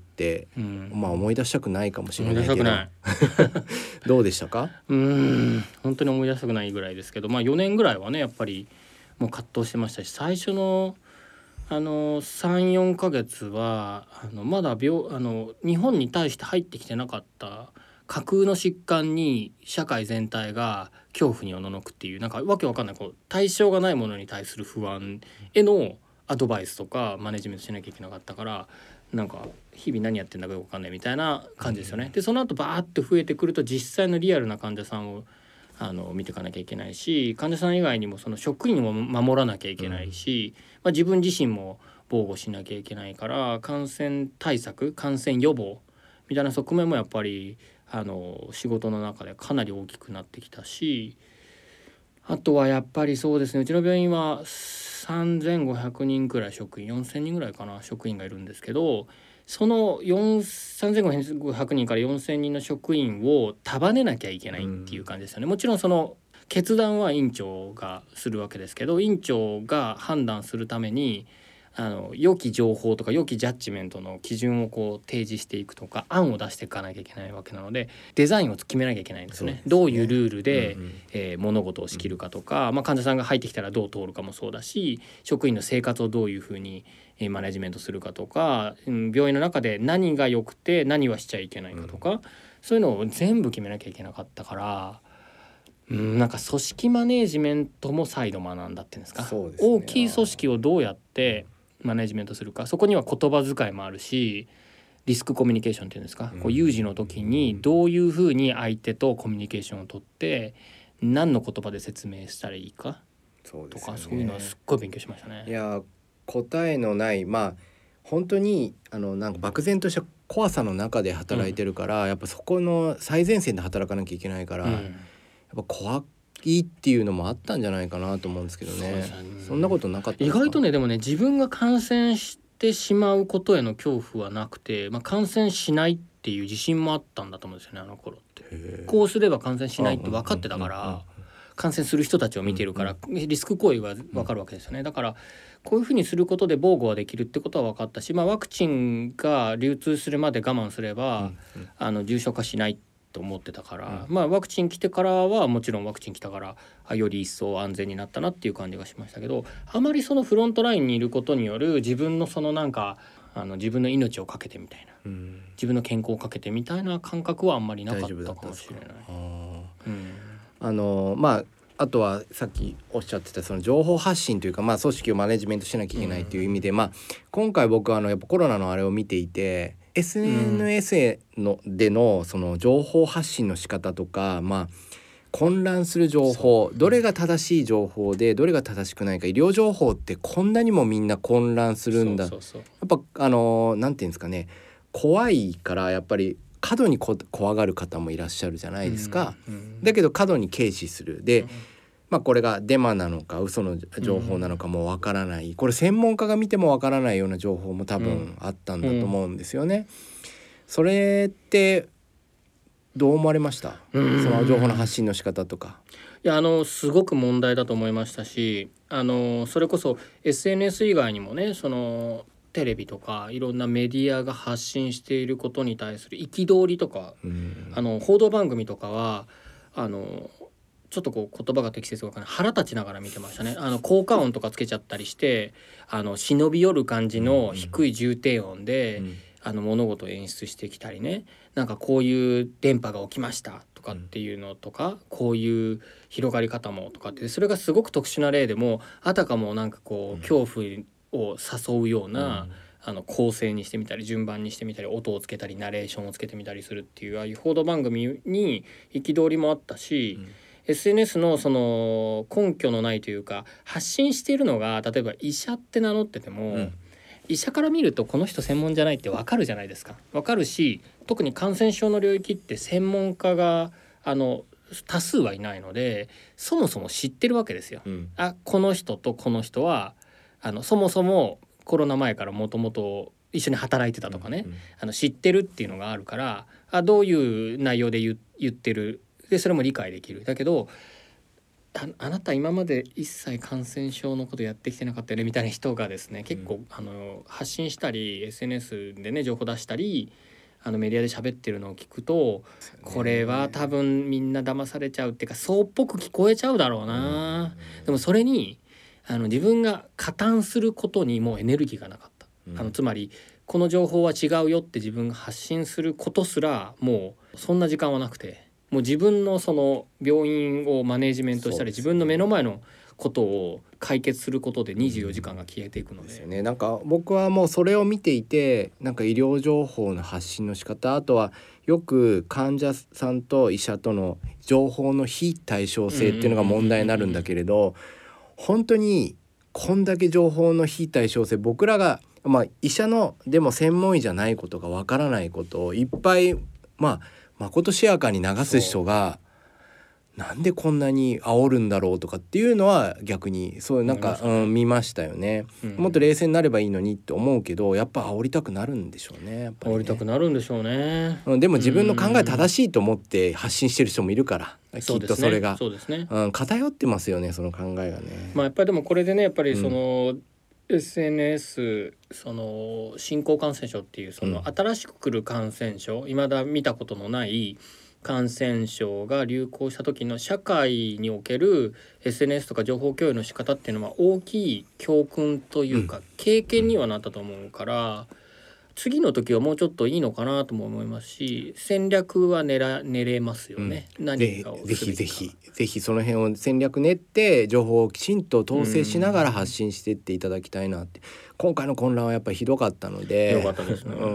うん、まあ思い出したくないかもしれないけどどうでしたか？ うーん本当に思い出したくないぐらいですけど、まあ、よねんぐらいはねやっぱりもう葛藤してましたし、最初のあの さん,よん ヶ月はあのまだ病あの日本に対して入ってきてなかった架空の疾患に社会全体が恐怖におののくっていう、なんかわけわかんないこう対象がないものに対する不安へのアドバイスとかマネジメントしなきゃいけなかったから、なんか日々何やってんだかよくわかんないみたいな感じですよね。でその後バーッと増えてくると実際のリアルな患者さんをあの見ていかなきゃいけないし、患者さん以外にもその職員も守らなきゃいけないし、まあ、自分自身も防護しなきゃいけないから、感染対策感染予防みたいな側面もやっぱりあの仕事の中でかなり大きくなってきたし、あとはやっぱりそうですね、うちの病院はさんぜんごひゃくにんくらい職員よんせんにんぐらいかな職員がいるんですけど、そのさんぜんごひゃくにんからよんせんにんの職員を束ねなきゃいけないっていう感じですよね。もちろんその決断は院長がするわけですけど、院長が判断するためにあの良き情報とか良きジャッジメントの基準をこう提示していくとか案を出していかなきゃいけないわけなので、デザインを決めなきゃいけないんですね。どういうルールで、うんうんえー、物事を仕切るかとか、まあ、患者さんが入ってきたらどう通るかもそうだし、職員の生活をどういうふうにマネジメントするかとか、うん、病院の中で何が良くて何はしちゃいけないかとか、うん、そういうのを全部決めなきゃいけなかったから、うん、なんか組織マネジメントも再度学んだっていうんですか。 そうですね、 大きい組織をどうやってマネジメントするか、そこには言葉遣いもあるし、リスクコミュニケーションっていうんですか、うん、こう有事の時にどういうふうに相手とコミュニケーションをとって何の言葉で説明したらいいかとか、そうですよね、そういうのはすっごい勉強しましたね。 いや答えのない、まあ本当にあのなんか漠然とした怖さの中で働いてるから、うん、やっぱそこの最前線で働かなきゃいけないから、うん、やっぱ怖いっていうのもあったんじゃないかなと思うんですけど ね, そ, そんなことなかったですか？ 意外とねでもね自分が感染してしまうことへの恐怖はなくて、まあ、感染しないっていう自信もあったんだと思うんですよねあの頃って。こうすれば感染しないって分かってたから、感染する人たちを見てるからリスク行為は分かるわけですよね。だからこういうふうにすることで防護はできるってことは分かったし、まあ、ワクチンが流通するまで我慢すれば、うんうん、あの重症化しないと思ってたから、うんまあ、ワクチン来てからはもちろんワクチン来たからより一層安全になったなっていう感じがしましたけど、あまりそのフロントラインにいることによる自分のそのなんかあの自分の命をかけてみたいな、うん、自分の健康をかけてみたいな感覚はあんまりなかったかもしれない。 あ、うん、あのまああとはさっきおっしゃってたその情報発信というか、まあ、組織をマネジメントしなきゃいけないという意味で、うんまあ、今回僕はあのやっぱコロナのあれを見ていて エスエヌエス のでのその情報発信の仕方とか、まあ、混乱する情報どれが正しい情報でどれが正しくないか、医療情報ってこんなにもみんな混乱するんだ。そうそうそう、やっぱあのなんていうんですかね、怖いからやっぱり過度にこ怖がる方もいらっしゃるじゃないですか、うんうん、だけど過度に軽視するで、うんまあ、これがデマなのか嘘の情報なのかもわからない、うん、これ専門家が見てもわからないような情報も多分あったんだと思うんですよね、うん、それってどう思われました、うん、その情報の発信の仕方とか。 いやあのすごく問題だと思いましたし、あのそれこそ エスエヌエス 以外にもねそのテレビとかいろんなメディアが発信していることに対する憤りとか、うん、あの報道番組とかはあのちょっとこう言葉が適切か分からない腹立ちながら見てましたね。あの効果音とかつけちゃったりしてあの忍び寄る感じの低い重低音で、うん、あの物事を演出してきたりね、なんかこういう電波が起きましたとかっていうのとか、うん、こういう広がり方もとかって、それがすごく特殊な例でもあたかもなんかこう恐怖を誘うような、うんあの構成にしてみたり順番にしてみたり音をつけたりナレーションをつけてみたりするっていうああいう報道番組に憤りもあったし、うんエスエヌエス のその根拠のないというか発信しているのが例えば医者って名乗ってても、うん、医者から見るとこの人専門じゃないって分かるじゃないですか。分かるし特に感染症の領域って専門家があの多数はいないのでそもそも知ってるわけですよ、うん、あこの人とこの人はあのそもそもコロナ前からもともと一緒に働いてたとかね、うんうん、あの知ってるっていうのがあるからあどういう内容で 言, 言ってるでそれも理解できる。だけど あ, あなた今まで一切感染症のことやってきてなかったよねみたいな人がですね結構、うん、あの発信したり エスエヌエス でね情報出したりあのメディアで喋ってるのを聞くと、これは多分みんな騙されちゃうっていうかそうっぽく聞こえちゃうだろうな、うん、でもそれにあの自分が加担することにもうエネルギーがなかった、うん、あのつまりこの情報は違うよって自分が発信することすらもうそんな時間はなくて、もう自分のその病院をマネジメントしたり、自分の目の前のことを解決することでにじゅうよじかんが消えていくの で,、うん、ですよね。なんか僕はもうそれを見ていて、なんか医療情報の発信の仕方、あとはよく患者さんと医者との情報の非対称性っていうのが問題になるんだけれど、本当にこんだけ情報の非対称性、僕らが、まあ、医者のでも専門医じゃないことがわからないことをいっぱいまあまことしやかに流す人がなんでこんなに煽るんだろうとかっていうのは逆にそうなんか、うん、見ましたよね、うん、もっと冷静になればいいのにって思うけど、やっぱ煽りたくなるんでしょうね、やっぱりね。 煽りたくなるんでしょうね、 うん、でも自分の考え正しいと思って発信してる人もいるから、うん、きっとそれがそうですね、 うん、偏ってますよね、その考えがね。 まあやっぱりでもこれでね、やっぱりその、うん、エスエヌエス その新興感染症っていうその新しく来る感染症、未だ見たことのない感染症が流行した時の社会における エスエヌエス とか情報共有の仕方っていうのは大きい教訓というか経験にはなったと思うから、次の時はもうちょっといいのかなとも思いますし、戦略は練ら練れますよね、うん、何かをするべきか。ぜひぜひぜひその辺を戦略練って情報をきちんと統制しながら発信していっていただきたいなって、うん、今回の混乱はやっぱりひどかったので。 ひどかったですね、うんうん、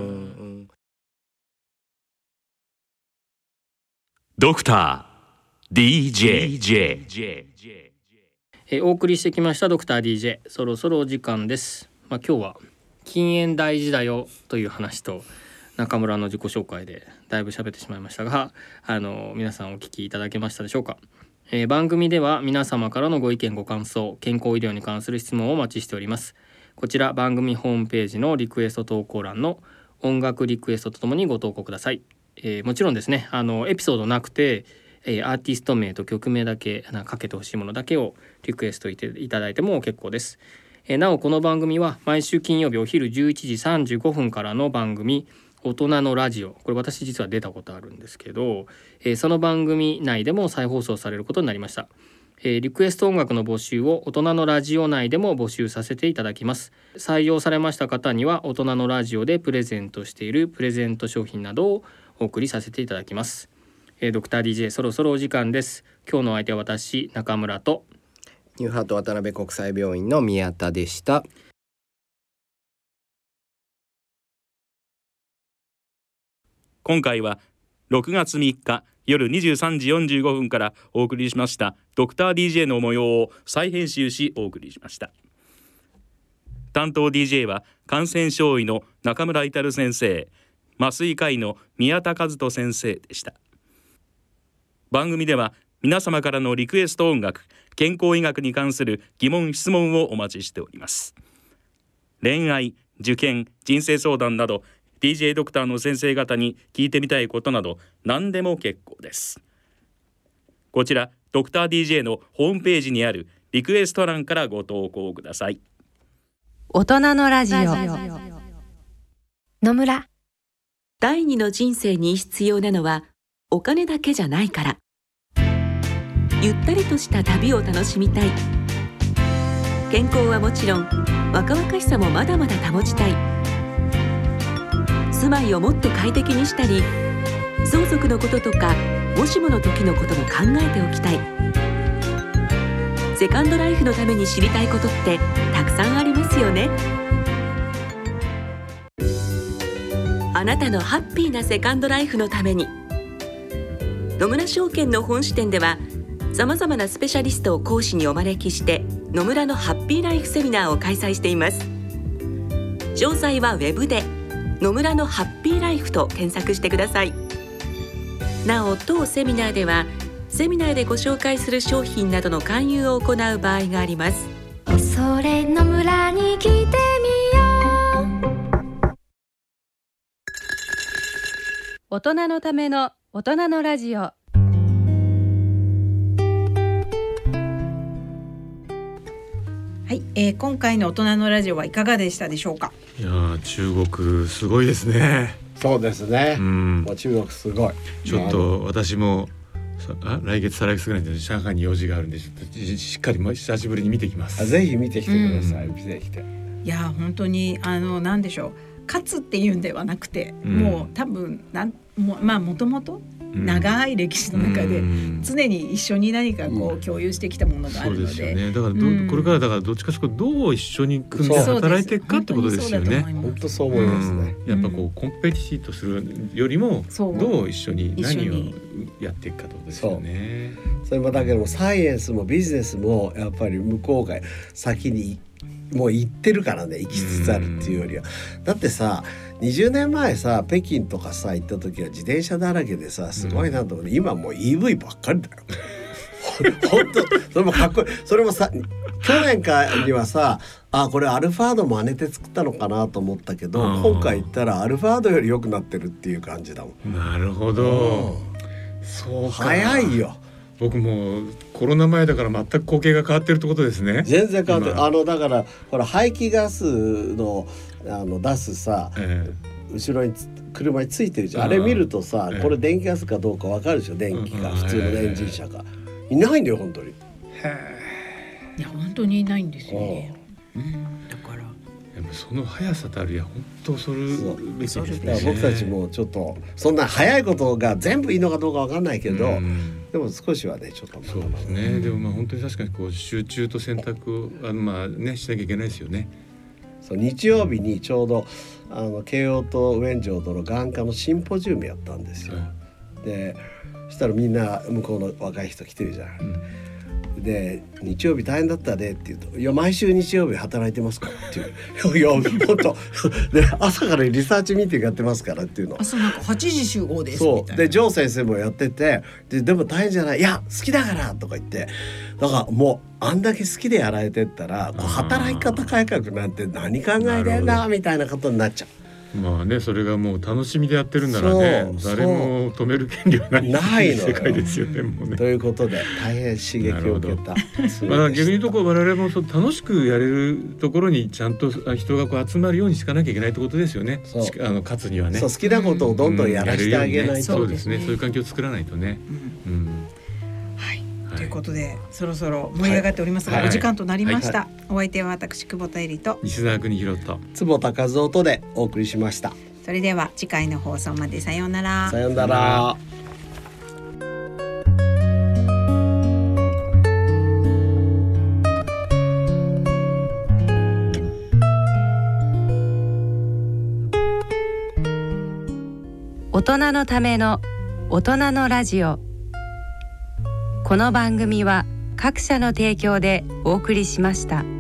ドクター ディージェー ジェーえお送りしてきましたドクター ディージェー、そろそろお時間です。 まあ、今日は禁煙大事だよという話と中村の自己紹介でだいぶ喋ってしまいましたが、あの皆さんお聞きいただけましたでしょうか。えー、番組では皆様からのご意見ご感想、健康医療に関する質問をお待ちしております。こちら番組ホームページのリクエスト投稿欄の音楽リクエストとともにご投稿ください。えー、もちろんですね、あのエピソードなくて、えー、アーティスト名と曲名だけかけてほしいものだけをリクエストいただいても結構です。えー、なおこの番組は毎週金曜日お昼じゅういちじさんじゅうごふんからの番組大人のラジオ、これ私実は出たことあるんですけど、えー、その番組内でも再放送されることになりました。えー、リクエスト音楽の募集を大人のラジオ内でも募集させていただきます。採用されました方には大人のラジオでプレゼントしているプレゼント商品などをお送りさせていただきます。えー、ドクター ディージェー そろそろお時間です。今日のお相手は私中村とニューハート渡辺国際病院の宮田でした。 今回はろくがつみっか夜にじゅうさんじよんじゅうごふんからお送りしましたドクター ディージェー の模様を再編集しお送りしました。担当 ディージェー は感染症医の中村至先生、麻酔科医の宮田和人先生でした。番組では皆様からのリクエスト音楽、健康医学に関する疑問質問をお待ちしております。恋愛、受験、人生相談などディージェー ドクターの先生方に聞いてみたいことなど何でも結構です。こちらドクター ディージェー のホームページにあるリクエスト欄からご投稿ください。 大人のラジオ野村。 第二の人生に必要なのはお金だけじゃないから。ゆったりとした旅を楽しみたい。健康はもちろん若々しさもまだまだ保ちたい。住まいをもっと快適にしたり、相続のこととかもしもの時のことも考えておきたい。セカンドライフのために知りたいことってたくさんありますよね。あなたのハッピーなセカンドライフのために、野村証券の本支店ではさまざまなスペシャリストを講師にお招きして野村のハッピーライフセミナーを開催しています。詳細はウェブで野村のハッピーライフと検索してください。なお当セミナーではセミナーでご紹介する商品などの勧誘を行う場合があります。 それの村に来てみよう。 大人のための大人のラジオ。 はい、えー、今回の大人のラジオはいかがでしたでしょうか。 いや中国すごいですね。 そうですね、うん、もう中国すごい。 ちょっと私もあ来月再来月ぐらいで上海に用事があるんでちょっとしっかり久しぶりに見てきます。 ぜひ見てきてください、うん、見てきて。 いや本当にあのなんでしょう、勝つっていうんではなくて、うん、もう多分なんもまあもともと長い歴史の中で常に一緒に何かこう共有してきたものがあるので、うん、そうですよね。 だからど、うん、これからだからどっちかというとどう一緒に組んで働いていくかってことですよね。 本当そう思いますね、 うん、やっぱこうコンペティティとするよりもどう一緒に何をやっていくかってことですよね。 それもだけどもサイエンスもビジネスもやっぱり向こうが先にもう行ってるからね、行きつつあるっていうよりは。だってさにじゅうねんまえさ北京とかさ行った時は自転車だらけでさすごいなと思って、うん、今もう イーブイ ばっかりだよ本当それもかっこいい。それもさ去年かにはさあこれアルファード真似て作ったのかなと思ったけど、今回行ったらアルファードより良くなってるっていう感じだもん。 なるほど、そうか。 早いよ。 僕もコロナ前だから全く光景が変わってるってことですね。 全然変わってる。あのだからほら排気ガスのあの出すさ、えー、後ろに車についてるじゃん。あれ見るとさ、えー、これ電気ガスかどうか分かるでしょ。電気が、うん、普通のエンジン車が、えー、いないんだよ本当に。へいや本当にいないんですよね、うん、だからでもその速さたるや本当恐るべきですね。 僕たちもちょっとそんな速いことが全部いいのかどうか分かんないけど、うん、でも少しはねちょっとそうですね、うん、でもまあ本当に確かにこう集中と選択をあのまあねしなきゃいけないですよね。 そう日曜日にちょうどあの慶応とウェンジョーとの眼科のシンポジウムやったんですよ、はい、でそしたらみんな向こうの若い人来てるじゃん、うん、 で日曜日大変だったねって言うと、いや毎週日曜日働いてますからっていういや本当で朝からリサーチミーティングやってますからっていうの。 朝なんかはちじ集合ですそうみたいな。 でジョー先生もやってて、ででも大変じゃない、いや好きだからとか言って、だからもうあんだけ好きでやられてったらこう働き方改革なんて何考えてんだみたいなことになっちゃう。 まあね、それがもう楽しみでやってるんならね、誰も止める権利はないないの世界ですよね。もうねということで大変刺激を受けた。 まあ逆に言うとこう我々もそう楽しくやれるところにちゃんと人がこう集まるようにしかなきゃいけないってことですよね。あの勝つにはね。 そう好きなことをどんどんやらせてあげないと、うん、 そうですね。そういう環境を作らないとね。うんうんはいということでそろそろ盛り上がっておりますが、はい、お時間となりました、はいはい、お相手は私久保田恵里と西澤邦弘と坪田和夫とでお送りしました。 それでは次回の放送までさようなら。 さようなら。 大人のための大人のラジオ。この番組は各社の提供でお送りしました。